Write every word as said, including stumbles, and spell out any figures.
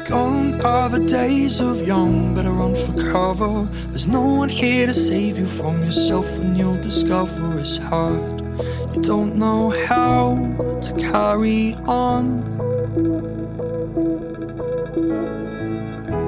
Gone are the days of young, better run for cover. There's no one here to save you from yourself, and you'll discover it's hard. You don't know how to carry on.